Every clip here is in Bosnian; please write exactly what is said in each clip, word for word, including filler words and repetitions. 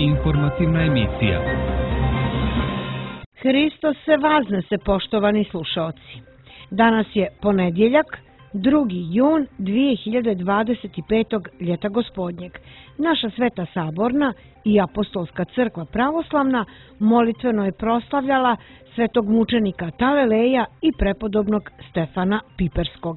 Informativna emisija. Hristos se vaznese, poštovani slušaoci. Danas je ponedjeljak, drugi jun dvije hiljade dvadeset petog. ljeta gospodnjeg. Naša Sveta Saborna i Apostolska crkva pravoslavna molitveno je proslavljala svetog mučenika Taleleja i prepodobnog Stefana Piperskog.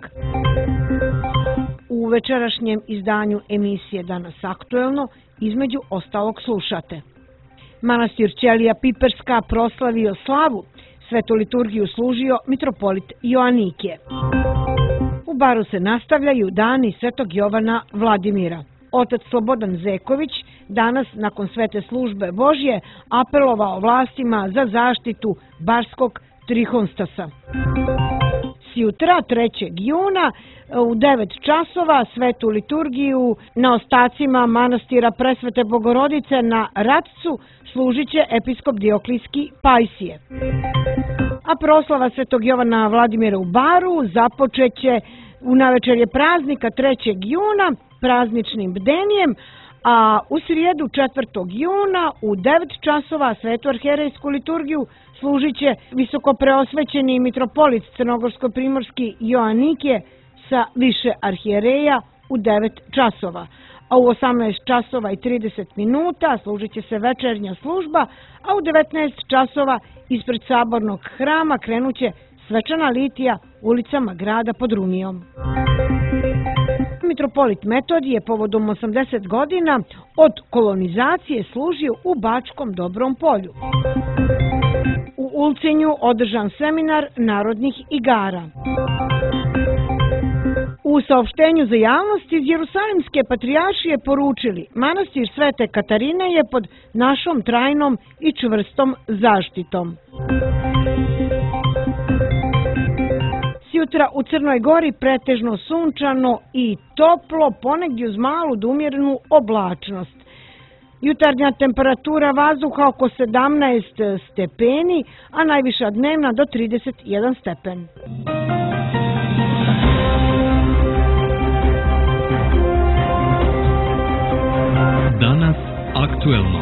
U večerašnjem izdanju emisije Danas aktuelno između ostalog slušate: Manastir Ćelija Piperska proslavio slavu, svetu liturgiju služio mitropolit Joanikije. U Baru se nastavljaju dani svetog Jovana Vladimira. Otac Slobodan Zeković danas nakon svete službe Božje apelovao vlastima za zaštitu barskog trihonstasa. Sjutra, trećeg juna, u devet časova svetu liturgiju na ostacima manastira Presvete Bogorodice na Ratcu služit će episkop Dioklijski Pajsije. A proslava svetog Jovana Vladimira u Baru započeće u navečerje praznika trećeg juna prazničnim bdenjem, a u srijedu četvrtog juna u devet časova svetu arhijerejsku liturgiju služit će visokopreosvećeni mitropolit Crnogorsko-primorski Joanikije sa više arhijereja u devet časova. A u osamnaest časova i trideset minuta služit će se večernja služba, a u devetnaest časova ispred sabornog hrama krenuće svečana litija ulicama grada pod Runijom. Mitropolit Metodij je povodom osamdeset godina od kolonizacije služio u Bačkom Dobrom Polju. U Ulcinju održan seminar narodnih igara. U saopštenju za javnost iz Jerusalimske patrijaršije poručili: manastir Svete Katarine je pod našom trajnom i čvrstom zaštitom. Sjutra u Crnoj Gori pretežno sunčano i toplo, ponegdje uz malu do umjerenu oblačnost. Jutarnja temperatura vazduha oko sedamnaest stepeni, a najviša dnevna do trideset jedan stepen. Danas aktuelno.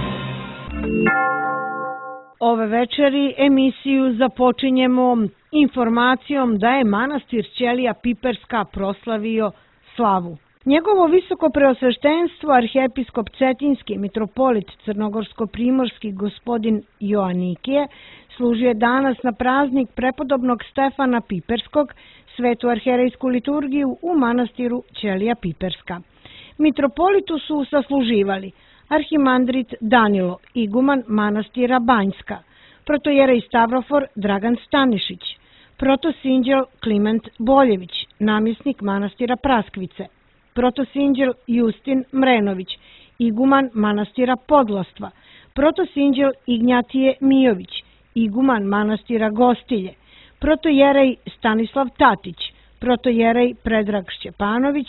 Ove večeri emisiju započinjemo informacijom da je manastir Ćelija Piperska proslavio slavu. Njegovo visoko preosveštenstvo arhijepiskop Cetinski mitropolit Crnogorsko-primorski gospodin Joanikije služio danas na praznik prepodobnog Stefana Piperskog svetu arhijerejsku liturgiju u manastiru Ćelija Piperska. Mitropolitu su sasluživali arhimandrit Danilo, iguman manastira Banjska, protojerej Stavrofor Dragan Stanišić, protosinđel Kliment Boljević, namjesnik manastira Praskvice, protosinđel Justin Mrenović, iguman manastira Podlostva, protosinđel Ignjatije Mijović, iguman manastira Gostilje, protojerej Stanislav Tatić, protojerej Predrag Šćepanović,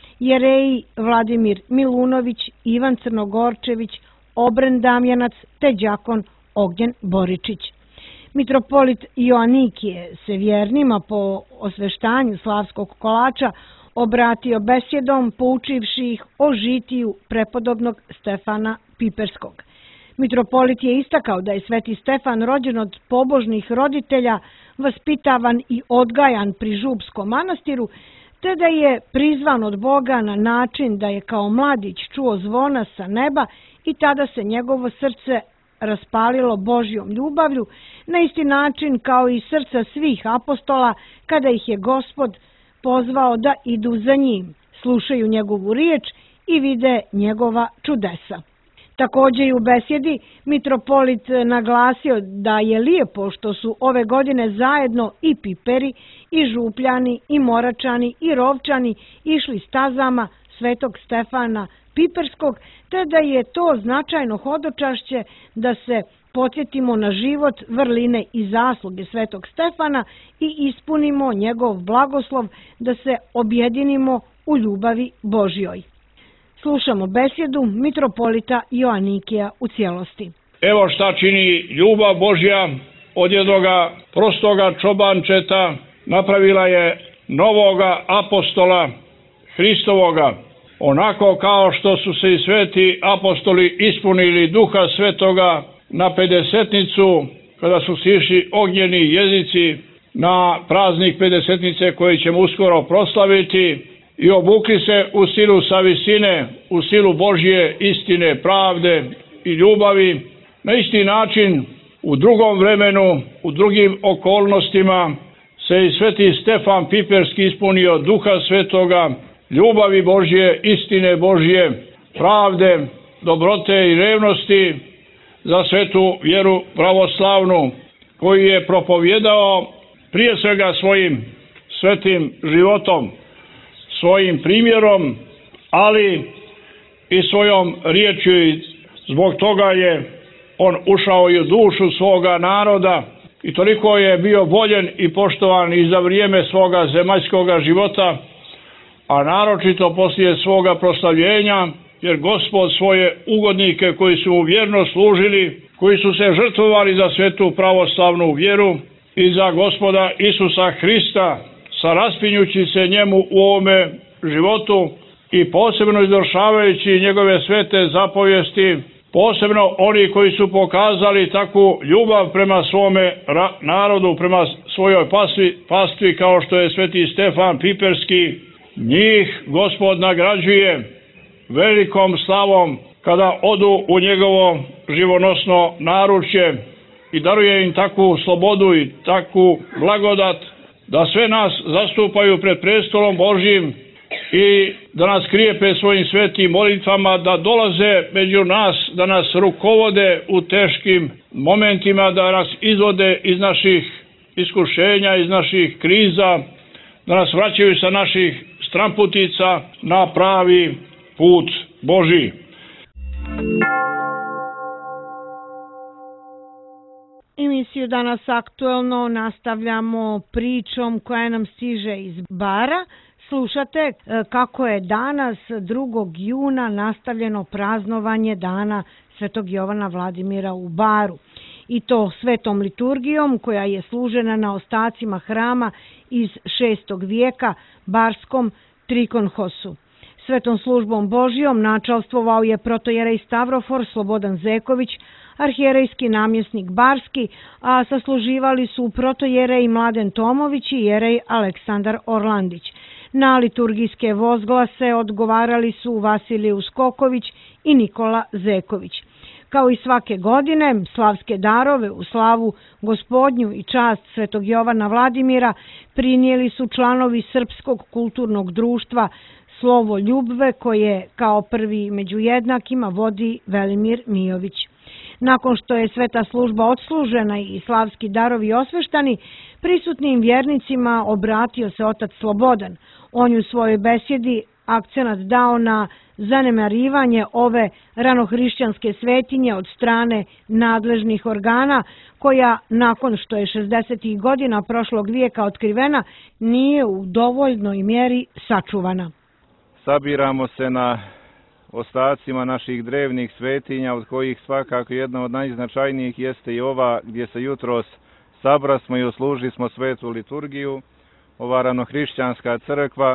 jereji Vladimir Milunović, Ivan Crnogorčević, Obren Damjanac te đakon Ognjen Boričić. Mitropolit Joanikije se vjernima po osveštanju slavskog kolača obratio besjedom poučivši ih o žitiju prepodobnog Stefana Piperskog. Mitropolit je istakao da je sveti Stefan rođen od pobožnih roditelja, vaspitavan i odgajan pri Župskom manastiru, te da je prizvan od Boga na način da je kao mladić čuo zvona sa neba i tada se njegovo srce raspalilo Božjom ljubavlju, na isti način kao i srca svih apostola kada ih je Gospod pozvao da idu za njim, slušaju njegovu riječ i vide njegova čudesa. Također i u besjedi mitropolit naglasio da je lijepo što su ove godine zajedno i Piperi, i Župljani, i Moračani, i Rovčani išli stazama svetog Stefana Piperskog, te da je to značajno hodočašće da se podsjetimo na život, vrline i zasluge svetog Stefana i ispunimo njegov blagoslov da se objedinimo u ljubavi Božjoj. Slušamo besjedu mitropolita Joanikija u cijelosti. Evo šta čini ljubav Božja od jednoga prostoga čobančeta, napravila je novoga apostola Hristovoga. onako kao što su se i sveti apostoli ispunili Duha Svetoga na pedesetnicu, kada su sišli ognjeni jezici na praznik pedesetnice koji ćemo uskoro proslaviti, i obukli se u silu sa visine, u silu Božje istine, pravde i ljubavi. Na isti način u drugom vremenu, u drugim okolnostima se i sveti Stefan Piperski ispunio Duha Svetoga, ljubavi Božje, istine Božje, pravde, dobrote i revnosti za svetu vjeru pravoslavnu, koji je propovjedao prije svega svojim svetim životom, svojim primjerom, ali i svojom riječju, i zbog toga je on ušao i u dušu svoga naroda i toliko je bio voljen i poštovan i za vrijeme svoga zemaljskoga života, a naročito poslije svoga proslavljenja, jer Gospod svoje ugodnike koji su mu vjerno služili, koji su se žrtvovali za svetu pravoslavnu vjeru i za Gospoda Isusa Hrista, saraspinjući se njemu u ovome životu i posebno izvršavajući njegove svete zapovijesti, posebno oni koji su pokazali takvu ljubav prema svome narodu, prema svojoj pastvi, pastvi kao što je sveti Stefan Piperski, njih Gospod nagrađuje velikom slavom kada odu u njegovo živonosno naručje i daruje im takvu slobodu i takvu blagodat da sve nas zastupaju pred prestolom Božjim i da nas krijepe svojim svetim molitvama, da dolaze među nas, da nas rukovode u teškim momentima, da nas izvode iz naših iskušenja, iz naših kriza, da nas vraćaju sa naših stramputica na pravi put Božji. Emisiju Danas aktuelno nastavljamo pričom koja nam stiže iz Bara. Slušate kako je danas drugog juna nastavljeno praznovanje dana Svetog Jovana Vladimira u Baru. I to svetom liturgijom koja je služena na ostacima hrama iz šestog vijeka barskom Trikonhosu. Svetom službom Božjom načalstvovao je protojerej Stavrofor Slobodan Zeković, arhijerejski namjesnik Barski, a sasluživali su protojerej Mladen Tomović i jerej Aleksandar Orlandić. Na liturgijske vozglase odgovarali su Vasilij Uskoković i Nikola Zeković. Kao i svake godine, slavske darove u slavu Gospodnju i čast Svetog Jovana Vladimira prinijeli su članovi Srpskog kulturnog društva Slovo Ljubve, koje kao prvi među jednakima vodi Velimir Mijović. Nakon što je sveta služba odslužena i slavski darovi osveštani, prisutnim vjernicima obratio se otac Slobodan. On je u svojoj besjedi akcenat dao na zanemarivanje ove ranohrišćanske svetinje od strane nadležnih organa, koja nakon što je šezdesetih godina prošlog vijeka otkrivena, nije u dovoljnoj mjeri sačuvana. Sabiramo se na ostacima naših drevnih svetinja, od kojih svakako jedna od najznačajnijih jeste i ova gdje se jutros sabrasmo i oslužili smo svetu liturgiju. Ova ranohrišćanska crkva,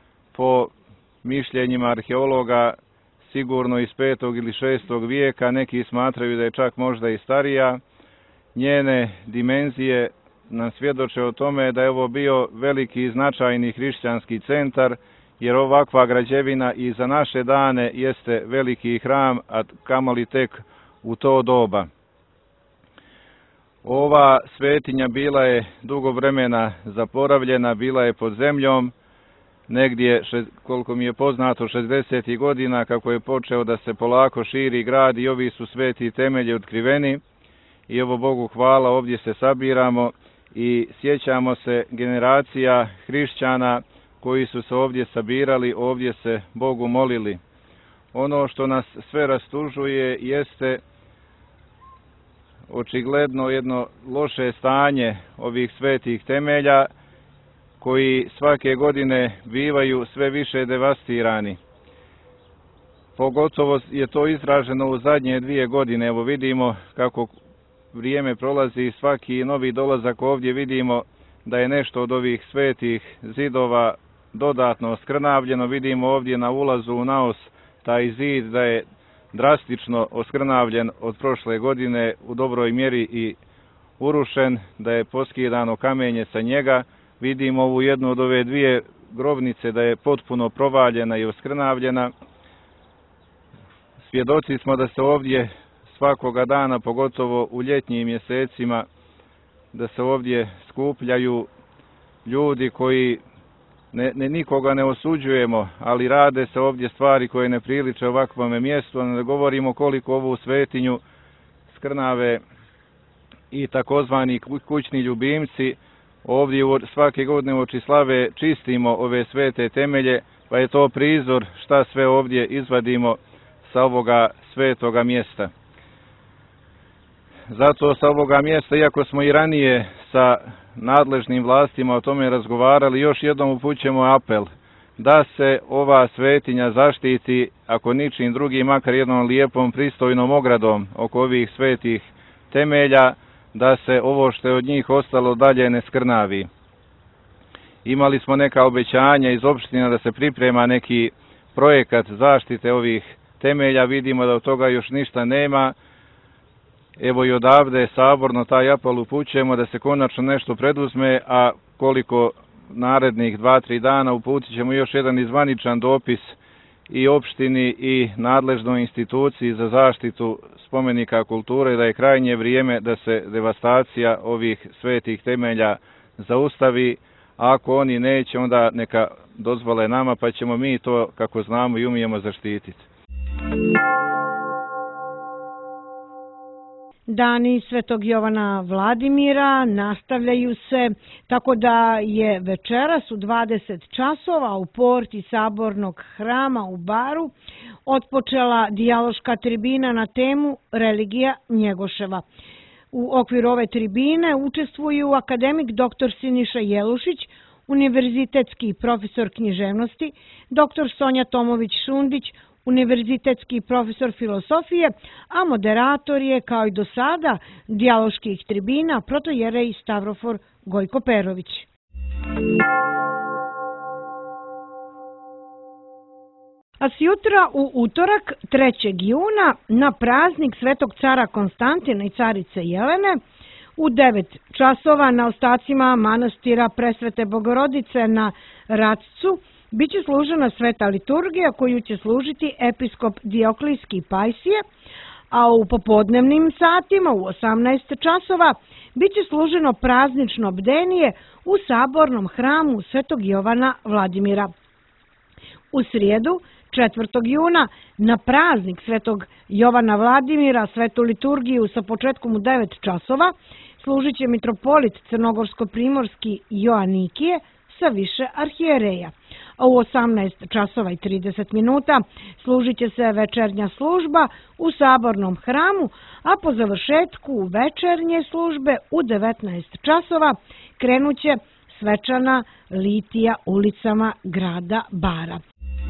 po mišljenjima arheologa, sigurno iz petog ili šestog vijeka, neki smatraju da je čak možda i starija. Njene dimenzije nam svjedoče o tome da je ovo bio veliki i značajni hrišćanski centar, jer ovakva građevina i za naše dane jeste veliki hram, a kamoli tek u to doba. Ova svetinja bila je dugo vremena zaboravljena, bila je pod zemljom, negdje, koliko mi je poznato, šezdesetih godina, kako je počeo da se polako širi grad i ovi su sveti temelji otkriveni. I ovo Bogu hvala, ovdje se sabiramo i sjećamo se generacija hrišćana koji su se ovdje sabirali, ovdje se Bogu molili. Ono što nas sve rastužuje jeste očigledno jedno loše stanje ovih svetih temelja, koji svake godine bivaju sve više devastirani. Pogotovo je to izraženo u zadnje dvije godine. Evo vidimo kako vrijeme prolazi i svaki novi dolazak ovdje vidimo da je nešto od ovih svetih zidova dodatno oskrnavljeno. Vidimo ovdje na ulazu u naos taj zid da je drastično oskrnavljen od prošle godine, u dobroj mjeri i urušen, da je poskidano kamenje sa njega. Vidimo ovu jednu od ove dvije grobnice da je potpuno provaljena i oskrnavljena. Svjedoci smo da se ovdje svakoga dana, pogotovo u ljetnjim mjesecima, da se ovdje skupljaju ljudi koji ne, ne, nikoga ne osuđujemo, ali rade se ovdje stvari koje ne priliče ovakvome mjestu, a ne govorimo koliko ovu svetinju skrnave i takozvani kućni ljubimci. Ovdje svake godine u oči slave čistimo ove svete temelje, pa je to prizor šta sve ovdje izvadimo sa ovoga svetoga mjesta. Zato sa ovoga mjesta, iako smo i ranije sa nadležnim vlastima o tome razgovarali, još jednom upućujemo apel da se ova svetinja zaštiti, ako ničim drugim, makar jednom lijepom pristojnom ogradom oko ovih svetih temelja, da se ovo što je od njih ostalo dalje ne skrnavi. Imali smo neka obećanja iz opština da se priprema neki projekat zaštite ovih temelja, vidimo da od toga još ništa nema. Evo i odavde saborno taj apel upućujemo da se konačno nešto preduzme, a koliko narednih dva, tri dana uputit ćemo još jedan izvaničan dopis i opštini i nadležnoj instituciji za zaštitu spomenika kulture, da je krajnje vrijeme da se devastacija ovih svetih temelja zaustavi. A ako oni neće, onda neka dozvole nama, pa ćemo mi to, kako znamo i umijemo, zaštititi. Dani Svetog Jovana Vladimira nastavljaju se, tako da je večeras u dvadeset časova u porti Sabornog hrama u Baru otpočela dijaloška tribina na temu Religija Njegoševa. U okviru ove tribine učestvuju akademik doktor Siniša Jelušić, univerzitetski profesor književnosti, doktor Sonja Tomović-Šundić, univerzitetski profesor filosofije, a moderator je, kao i do sada, dijaloških tribina protojerej Stavrofor Gojko Perović. A sjutra u utorak, trećeg juna, na praznik Svetog cara Konstantina i carice Jelene, u devet časova na ostacima manastira Presvete Bogorodice na Račcu biće služena sveta liturgija koju će služiti episkop Dioklijski Pajsije, a u popodnevnim satima u osamnaest časova biće služeno praznično bdenije u Sabornom hramu Svetog Jovana Vladimira. U srijedu, četvrtog juna, na praznik Svetog Jovana Vladimira svetu liturgiju sa početkom u devet časova služit će mitropolit Crnogorsko-primorski Joanikije sa više arhijereja. A u osamnaest časova i trideset minuta služit će se večernja služba u Sabornom hramu, a po završetku večernje službe u devetnaest časova krenut će svečana litija ulicama grada Bara.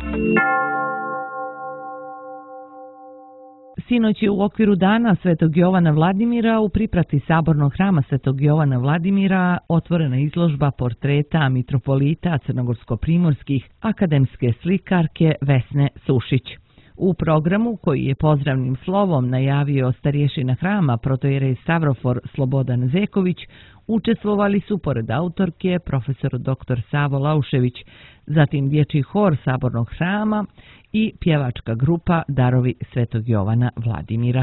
Sinoć je u okviru dana Svetog Jovana Vladimira u priprati Sabornog hrama Svetog Jovana Vladimira otvorena izložba portreta mitropolita crnogorsko-primorskih akademske slikarke Vesne Sušić. U programu, koji je pozdravnim slovom najavio starješina hrama protojerej Stavrofor Slobodan Zeković, učestvovali su pored autorke profesor doktor Savo Laušević, zatim dječji hor Sabornog hrama i pjevačka grupa Darovi Svetog Jovana Vladimira.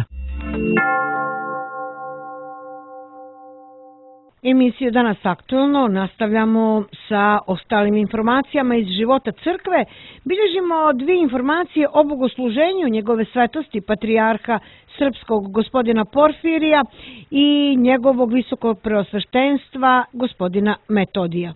Emisiju Danas aktualno nastavljamo sa ostalim informacijama iz života crkve. Bilježimo dvije informacije o bogosluženju njegove svetosti patrijarha srpskog gospodina Porfirija i njegovog visokog preosveštenstva gospodina Metodija.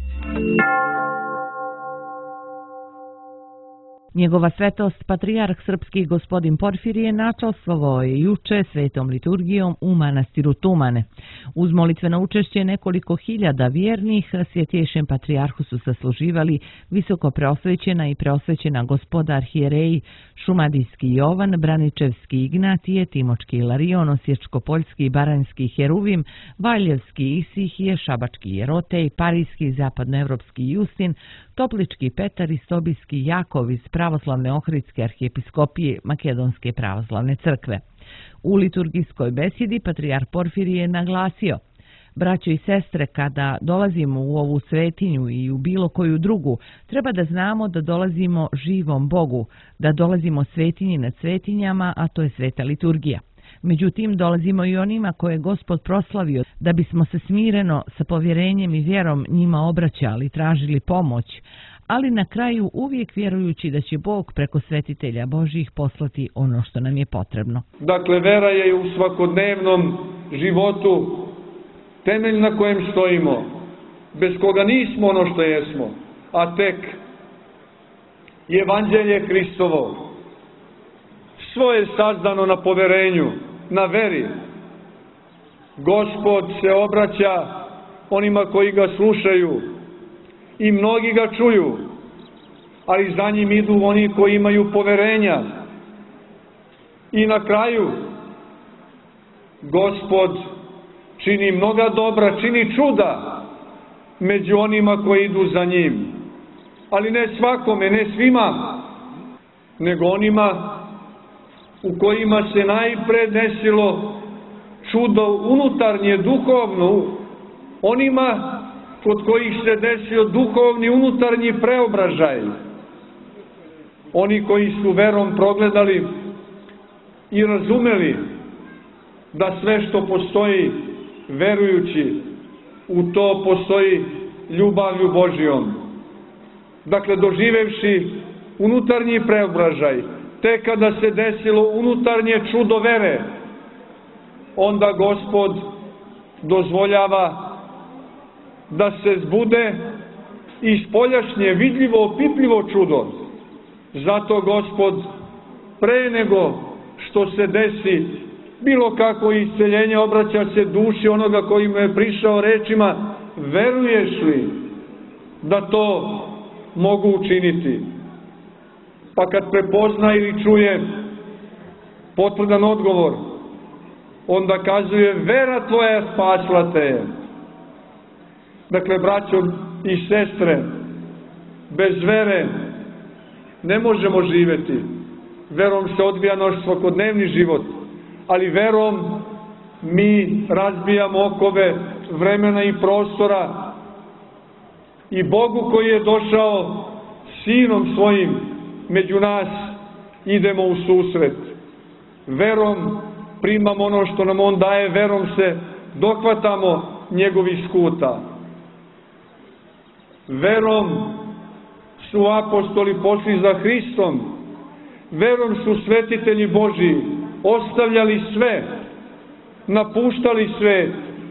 Njegova svetost, patrijarh srpski gospodin Porfirije, načastvovao je juče svetom liturgijom u manastiru Tumane. Uz molitveno učešće nekoliko hiljada vjernih, svjetjejšem patrijarhu su sasluživali visoko preosvećena i preosvećena gospoda arhijereji Šumadijski Jovan, Braničevski Ignatije, Timočki Ilarion, Osječko-Poljski i Baranjski Heruvim, Valjevski Isihije, Šabački Jerotej, Parijski i zapadnoevropski Justin, Toplički Petar i Sobijski Jakov iz Pravoslavne Ohridske arhijepiskopije Makedonske pravoslavne crkve. U liturgijskoj besjedi patrijarh Porfirije je naglasio: braćo i sestre, kada dolazimo u ovu svetinju i u bilo koju drugu, treba da znamo da dolazimo živom Bogu, da dolazimo svetinji nad svetinjama, a to je sveta liturgija. Međutim, dolazimo i onima koje je Gospod proslavio, da bismo se smireno, sa povjerenjem i vjerom njima obraćali, tražili pomoć, ali na kraju uvijek vjerujući da će Bog preko svetitelja Božjih poslati ono što nam je potrebno. Dakle, vera je u svakodnevnom životu temelj na kojem stojimo, bez koga nismo ono što jesmo, a tek Evanđelje Hristovo. Svo je sazdano na poverenju, na veri. Gospod se obraća onima koji ga slušaju i mnogi ga čuju, ali za njim idu oni koji imaju poverenja. I na kraju Gospod čini mnoga dobra, čini čuda među onima koji idu za njim. Ali ne svakome, ne svima, nego onima u kojima se najpre desilo čudo unutarnje, duhovno, onima kod kojih se desio duhovni unutarnji preobražaj. Oni koji su verom progledali i razumeli da sve što postoji, verujući u to, postoji ljubavlju Božjom. Dakle, doživevši unutarnji preobražaj, tek kada se desilo unutarnje čudo vere, onda Gospod dozvoljava da se zbude i spoljašnje vidljivo, opipljivo čudo. Zato Gospod, pre nego što se desi bilo kako isceljenje, obraća se duši onoga koji mu je prišao rečima: veruješ li da to mogu učiniti? Pa kad prepozna ili čuje potvrdan odgovor, onda kazuje: vera tvoja spasla te. Dakle, braćo i sestre, bez vere ne možemo živjeti. Verom se odvija naš svakodnevni život, ali verom mi razbijamo okove vremena i prostora i Bogu koji je došao Sinom svojim među nas idemo u susret. Verom primamo ono što nam On daje, verom se dohvatamo njegovih skuta. Verom su apostoli pošli za Hristom, verom su svetitelji Božji ostavljali sve, napuštali sve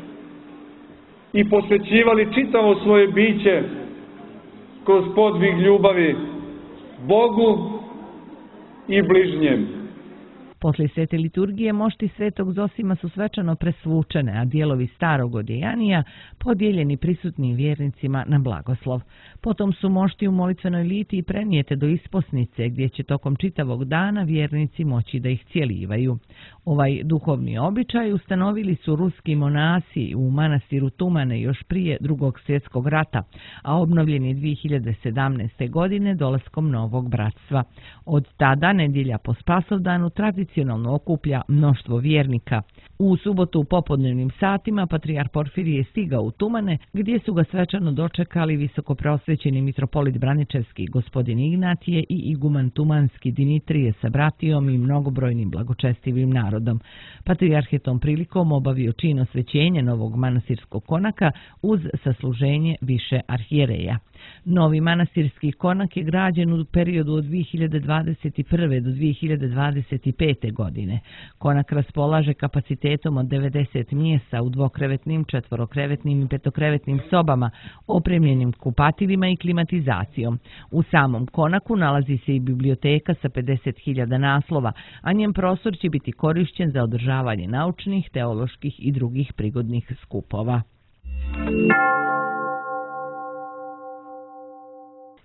i posvećivali čitavo svoje biće kroz podvig ljubavi Bogu i bližnjem. Posle svete liturgije mošti svetog Zosima su svečano presvučene, a dijelovi starog odjejanija podijeljeni prisutnim vjernicima na blagoslov. Potom su mošti u molitvenoj litiji prenijete do isposnice, gdje će tokom čitavog dana vjernici moći da ih cijelivaju. Ovaj duhovni običaj ustanovili su ruski monasi u manastiru Tumane još prije Drugog svjetskog rata, a obnovljen je dvije hiljade sedamnaeste. godine dolaskom Novog bratstva. Od tada nedjelja po Spasovdanu tradicionalno okuplja mnoštvo vjernika. U subotu u popodnevnim satima patrijarh Porfirije je stigao u Tumane, gdje su ga svečano dočekali visokopreosvećeni mitropolit Braničevski gospodin Ignatije i iguman Tumanski Dimitrije sa bratijom i mnogobrojnim blagočestivim narodom. Patrijarh je tom prilikom obavio čin osvećenja novog manastirskog konaka uz sasluženje više arhijereja. Novi manastirski konak je građen u periodu od dvije hiljade dvadeset prve. do dvije hiljade dvadeset pete. godine. Konak raspolaže kapacitetom od devedeset mjesta u dvokrevetnim, četvorokrevetnim i petokrevetnim sobama, opremljenim kupatilima i klimatizacijom. U samom konaku nalazi se i biblioteka sa pedeset hiljada naslova, a njen prostor će biti korišćen za održavanje naučnih, teoloških i drugih prigodnih skupova.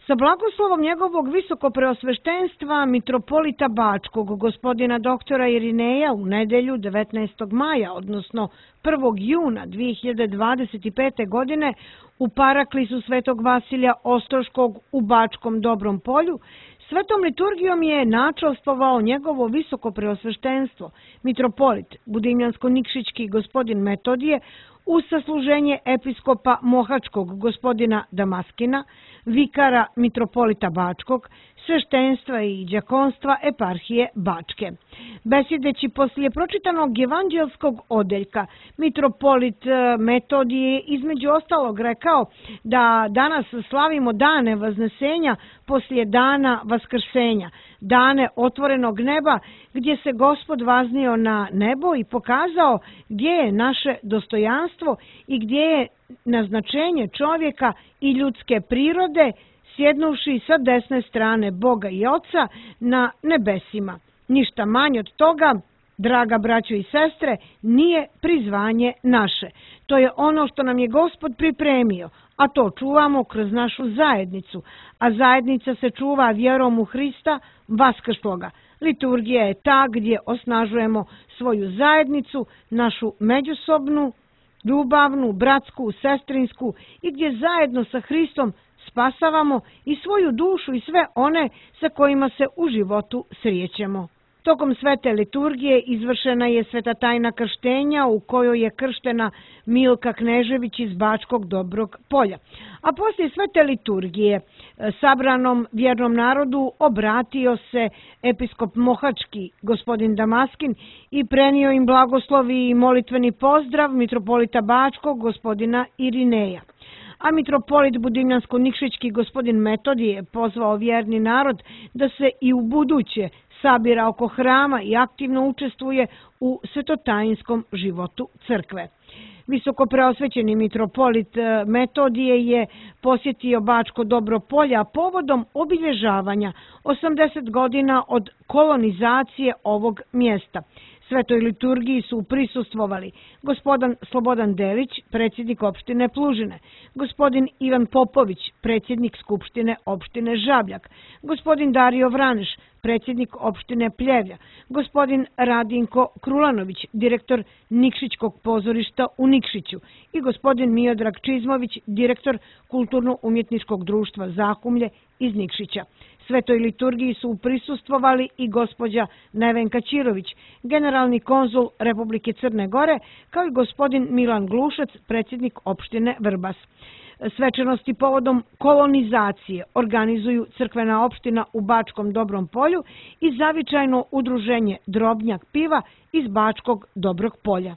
Sa blagoslovom njegovog visokopreosveštenstva mitropolita Bačkog, gospodina doktora Irineja, u nedelju devetnaestog maja, odnosno prvog juna dvije hiljade dvadeset pete. godine, u paraklisu Svetog Vasilija Ostroškog u Bačkom Dobrom Polju, svetom liturgijom je načastvovao njegovo visokopreosveštenstvo, mitropolit Budimljansko-Nikšićki gospodin Metodije, uz sasluženje episkopa Mohačkog gospodina Damaskina, vikara mitropolita Bačkog, sveštenstva i đakonstva eparhije Bačke. Besjedeći poslije pročitanog evanđelskog odeljka, mitropolit Metodije između ostalog rekao da danas slavimo dane Vaznesenja poslije dana Vaskrsenja, dane otvorenog neba gdje se Gospod vaznio na nebo i pokazao gdje je naše dostojanstvo i gdje je naznačenje čovjeka i ljudske prirode, sjednuvši sa desne strane Boga i Oca na nebesima. Ništa manje od toga, draga braćo i sestre, nije prizvanje naše. To je ono što nam je Gospod pripremio, a to čuvamo kroz našu zajednicu, a zajednica se čuva vjerom u Hrista vaskršloga. Liturgija je ta gdje osnažujemo svoju zajednicu, našu međusobnu, ljubavnu, bratsku, sestrinsku i gdje zajedno sa Hristom spasavamo i svoju dušu i sve one sa kojima se u životu srijećemo. Tokom svete liturgije izvršena je sveta tajna krštenja u kojoj je krštena Milka Knežević iz Bačkog Dobrog Polja. A poslije svete liturgije sabranom vjernom narodu obratio se episkop Mohački gospodin Damaskin i prenio im blagoslovi i molitveni pozdrav mitropolita Bačkog gospodina Irineja. A mitropolit Budimljansko-Nikšićki gospodin Metodije je pozvao vjerni narod da se i u buduće sabira oko hrama i aktivno učestvuje u svetotajinskom životu crkve. Visokopreosvećeni mitropolit Metodije je posjetio Bačko Dobro Polje, a povodom obilježavanja osamdeset godina od kolonizacije ovog mjesta. Svetoj liturgiji su prisustvovali gospodin Slobodan Delić, predsjednik opštine Plužine, gospodin Ivan Popović, predsjednik Skupštine opštine Žabljak, gospodin Dario Vraneš, predsjednik opštine Pljevlja, gospodin Radinko Krulanović, direktor Nikšićkog pozorišta u Nikšiću i gospodin Miodrag Čizmović, direktor Kulturno-umjetničkog društva Zakumlje iz Nikšića. Svetoj liturgiji su prisustvovali i gospođa Nevenka Ćirović, generalni konzul Republike Crne Gore, kao i gospodin Milan Glušac, predsjednik opštine Vrbas. Svečanosti povodom kolonizacije organizuju crkvena opština u Bačkom Dobrom Polju i zavičajno udruženje Drobnjak piva iz Bačkog Dobrog Polja.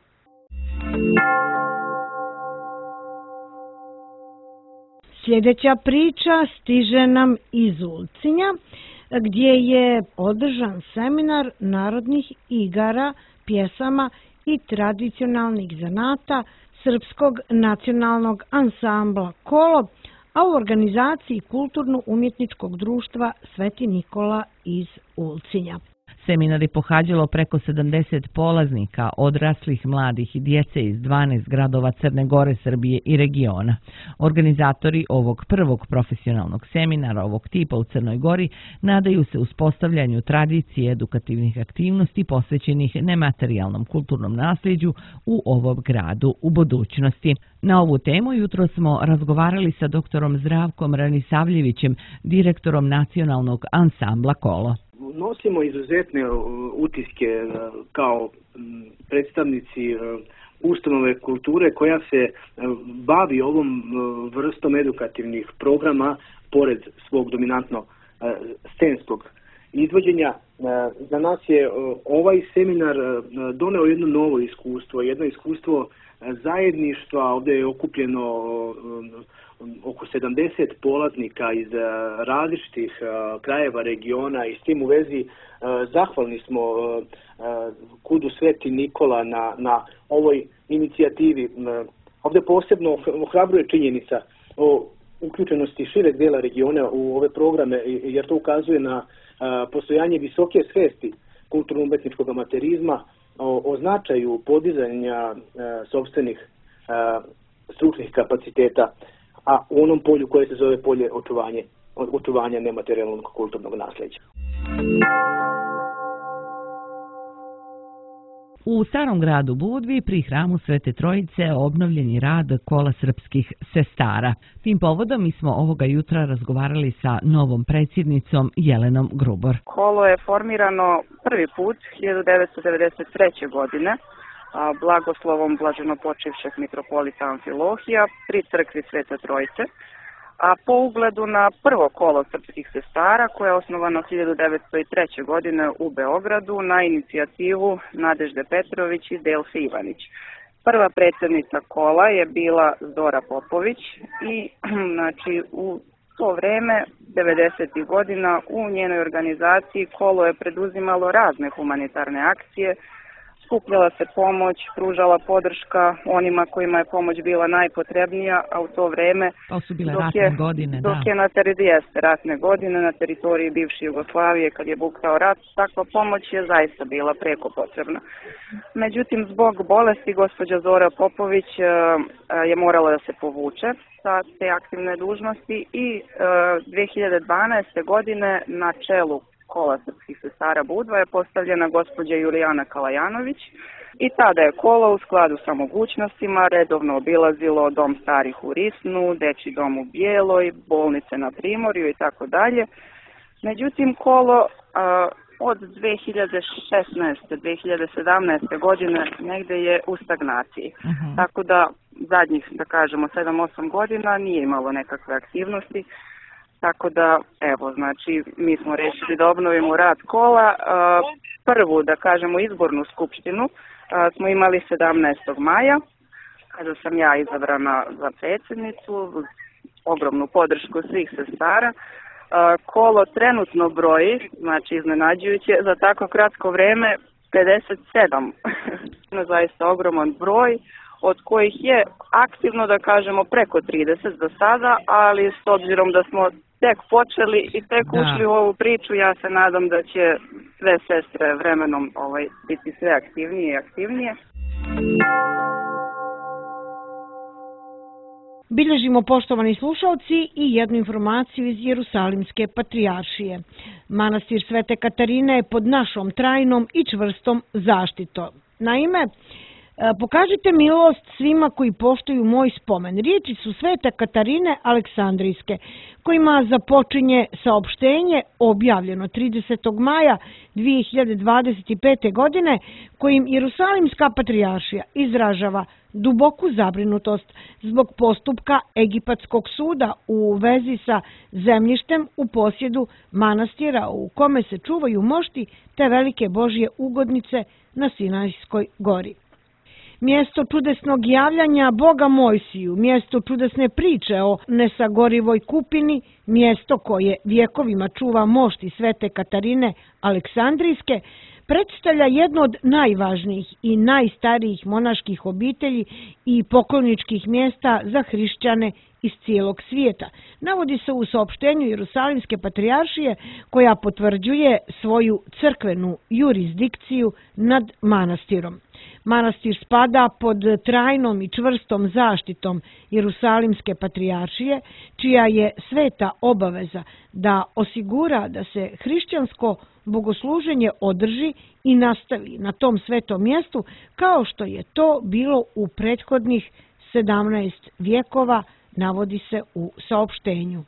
Sljedeća priča stiže nam iz Ulcinja, gdje je održan seminar narodnih igara, pjesama i tradicionalnih zanata Srpskog nacionalnog ansambla Kolo, a u organizaciji Kulturno-umjetničkog društva Sveti Nikola iz Ulcinja. Seminar je pohađalo preko sedamdeset polaznika, odraslih, mladih i djece iz dvanaest gradova Crne Gore, Srbije i regiona. Organizatori ovog prvog profesionalnog seminara ovog tipa u Crnoj Gori nadaju se uspostavljanju tradicije edukativnih aktivnosti posvećenih nematerijalnom kulturnom nasljeđu u ovom gradu u budućnosti. Na ovu temu jutro smo razgovarali sa doktorom Zdravkom Ranisavljevićem, direktorom nacionalnog ansambla Kolo. Nosimo izuzetne utiske kao predstavnici ustanove kulture koja se bavi ovom vrstom edukativnih programa pored svog dominantno scenskog izvođenja. Za nas je ovaj seminar doneo jedno novo iskustvo, jedno iskustvo zajedništva. Ovdje je okupljeno oko sedamdeset polaznika iz različitih krajeva regiona i s tim u vezi zahvalni smo Kudu Sveti Nikola na, na ovoj inicijativi. Ovdje posebno ohrabruje činjenica o uključenosti šireg dijela regiona u ove programe, jer to ukazuje na postojanje visoke svesti kulturno-umetničkog amaterizma, o, o značaju podizanja sopstvenih stručnih kapaciteta, a u onom polju koje se zove polje očuvanje očuvanja nematerijalnog kulturnog nasljeđa. U Starom gradu Budvi pri hramu Svete Trojice obnovljen je rad kola srpskih sestara. Tim povodom mi smo ovoga jutra razgovarali sa novom predsjednicom Jelenom Grubor. Kolo je formirano prvi put hiljadu devetsto devedeset treće. godine blagoslovom blaženopočivšeg mitropolita Amfilohija pri crkvi Svete Trojice, a po ugledu na prvo kolo srpskih sestara koje je osnovano hiljadu devetsto treće. godine u Beogradu na inicijativu Nadežde Petrović i Delfe Ivanić. Prva predsjednica kola je bila Zora Popović i znači u to vreme, devedesetih godina, u njenoj organizaciji kolo je preduzimalo razne humanitarne akcije, skupljala se pomoć, pružala podrška onima kojima je pomoć bila najpotrebnija, a u to vreme to su bile dok ratne je, godine, dok da. je na teritoriji ratne godine na teritoriji bivše Jugoslavije kad je bukao rat, takva pomoć je zaista bila preko potrebna. Međutim, zbog bolesti gospođa Zora Popović je morala da se povuče sa te aktivne dužnosti i dve hiljade dvanaeste. godine na čelu kola srpskih sestara Budva je postavljena gospođa Julijana Kalajanović i tada je kolo u skladu sa mogućnostima redovno obilazilo dom starih u Risnu, dečji dom u Bijeloj, bolnice na Primorju i tako dalje. Međutim, kolo a, od dve hiljade šesnaeste. do dve hiljade sedamnaeste. godine negde je u stagnaciji. Uh-huh. Tako da zadnjih, da kažemo, sedam osam godina nije imalo nekakve aktivnosti. Tako da, evo, znači, mi smo rešili da obnovimo rad kola. Prvu, da kažemo, izbornu skupštinu smo imali sedamnaestog maja, kada sam ja izabrana za predsjednicu, ogromnu podršku svih sestara. Kolo trenutno broji, znači iznenađujuće, za tako kratko vreme pedeset sedam. Zaista ogroman broj, od kojih je aktivno, da kažemo, preko trideset do sada, ali s obzirom da smo tek počeli i tek da. ušli u ovu priču, ja se nadam da će sve sestre vremenom ovaj, biti sve aktivnije i aktivnije. Bilježimo, poštovani slušalci, i jednu informaciju iz Jerusalimske patrijaršije. Manastir Svete Katarine je pod našom trajnom i čvrstom zaštitom. Naime, pokažite milost svima koji poštuju moj spomen. Riječi su Svete Katarine Aleksandrijske, kojima započinje saopštenje objavljeno tridesetog maja dve hiljade dvadeset pete. godine, kojim Jerusalimska patrijaršija izražava duboku zabrinutost zbog postupka Egipatskog suda u vezi sa zemljištem u posjedu manastira u kome se čuvaju mošti te velike Božje ugodnice na Sinajskoj gori. Mjesto čudesnog javljanja Boga Mojsiju, mjesto čudesne priče o nesagorivoj kupini, mjesto koje vjekovima čuva mošti Svete Katarine Aleksandrijske, predstavlja jedno od najvažnijih i najstarijih monaških obitelji i pokloničkih mjesta za hrišćane iz cijelog svijeta. Navodi se u saopštenju Jerusalimske patrijaršije koja potvrđuje svoju crkvenu jurisdikciju nad manastirom. Manastir spada pod trajnom i čvrstom zaštitom Jerusalimske patrijaršije, čija je sveta obaveza da osigura da se hrišćansko bogosluženje održi i nastavi na tom svetom mjestu kao što je to bilo u prethodnih sedamnaest vjekova, navodi se u saopštenju.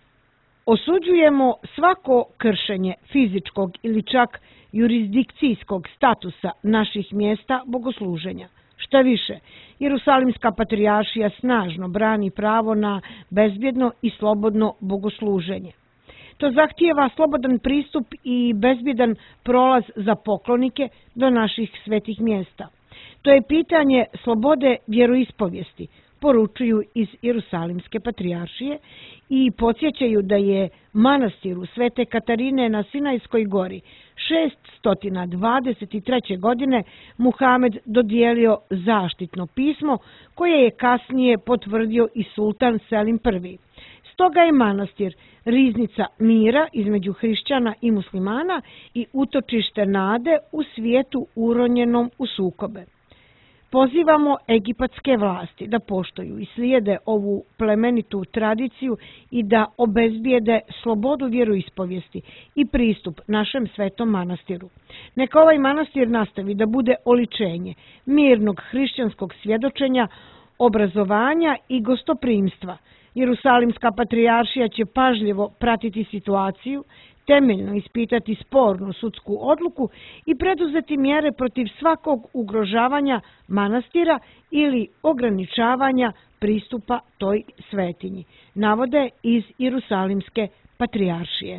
Osuđujemo svako kršenje fizičkog ili čak jurisdikcijskog statusa naših mjesta bogosluženja. Šta više, Jerusalimska patrijaršija snažno brani pravo na bezbjedno i slobodno bogosluženje. To zahtijeva slobodan pristup i bezbjedan prolaz za poklonike do naših svetih mjesta. To je pitanje slobode vjeroispovijesti, poručuju iz Jerusalimske patrijaršije i podsjećaju da je manastiru Svete Katarine na Sinajskoj gori šeststo dvadeset treće. godine Muhamed dodijelio zaštitno pismo koje je kasnije potvrdio i sultan Selim prvi. Stoga je manastir riznica mira između hrišćana i muslimana i utočište nade u svijetu uronjenom u sukobe. Pozivamo egipatske vlasti da poštuju i slijede ovu plemenitu tradiciju i da obezbijede slobodu vjeroispovijesti i pristup našem svetom manastiru. Neka ovaj manastir nastavi da bude oličenje mirnog hrišćanskog svjedočenja, obrazovanja i gostoprimstva. Jerusalimska patrijaršija će pažljivo pratiti situaciju, temeljno ispitati spornu sudsku odluku i preduzeti mjere protiv svakog ugrožavanja manastira ili ograničavanja pristupa toj svetinji, navode iz Jerusalimske patrijaršije.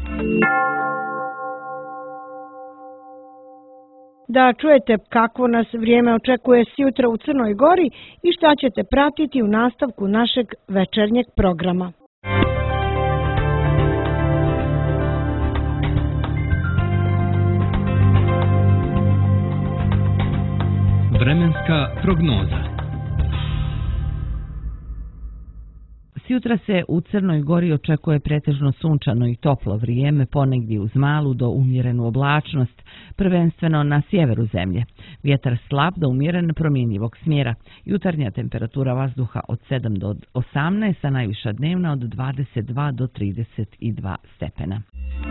Da čujete kako nas vrijeme očekuje sjutra u Crnoj Gori i šta ćete pratiti u nastavku našeg večernjeg programa. Vremenska prognoza. Sjutra se u Crnoj Gori očekuje pretežno sunčano i toplo vrijeme, ponegdje uz malu do umjerenu oblačnost, prvenstveno na sjeveru zemlje. Vjetar slab do umjeren promjenjivog smjera. Jutarnja temperatura vazduha od sedam do osamnaest, a najviša dnevna od dvadeset dva do trideset dva stepena.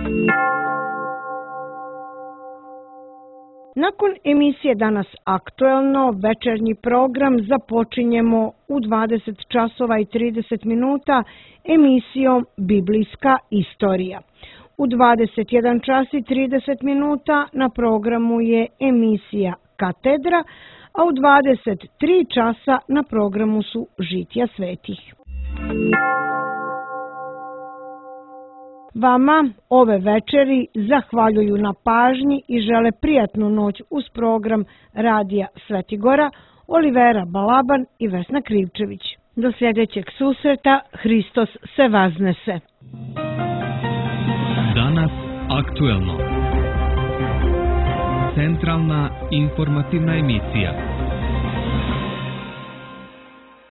Nakon emisije Danas aktuelno, večernji program započinjemo u dvadeset časova i trideset minuta emisijom Biblijska istorija. U dvadeset jedan čas i trideset minuta na programu je emisija Katedra, a u dvadeset tri časa na programu su Žitja svetih. Vama ove večeri zahvaljuju na pažnji i žele prijatnu noć uz program Radija Svetigora, Olivera Balaban i Vesna Krivčević. Do sljedećeg susreta, Hristos se vaznese. Danas aktuelno. Centralna informativna emisija.